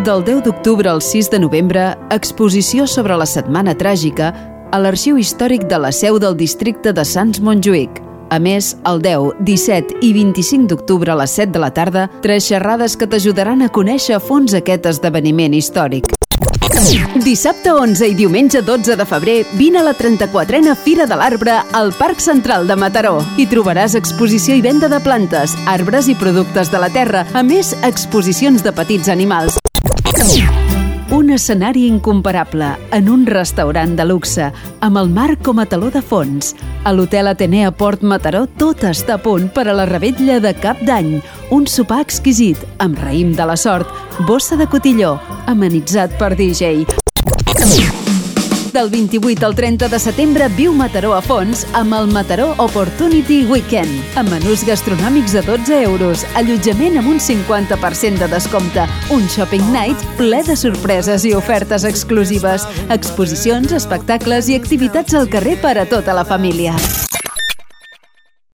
Del 10 d'octubre al 6 de novembre, exposició sobre la Setmana Tràgica a l'Arxiu Històric de la Seu del Districte de Sants-Montjuïc. A més, el 10, 17 i 25 d'octubre a les 7 de la tarda, 3 xerrades que t'ajudaran a conèixer a fons aquest esdeveniment històric. Dissabte 11 i diumenge 12 de febrer vine a la 34a Fira de l'Arbre al Parc Central de Mataró. Hi trobaràs exposició i venda de plantes, arbres i productes de la terra, a més exposicions de petits animals. Un escenari incomparable en un restaurant de luxe, amb el mar com a teló de fons. A l'Hotel Atenea Port Mataró tot està a punt per a la revetlla de Cap d'Any. Un sopar exquisit, amb raïm de la sort, bossa de cotilló, amenitzat per DJ. Del 28 al 30 de setembre viu Mataró a fons amb el Mataró Opportunity Weekend, amb menús gastronòmics a 12 euros, allotjament amb un 50% de descompte, un shopping night ple de sorpreses i ofertes exclusives, exposicions, espectacles i activitats al carrer per a tota la família.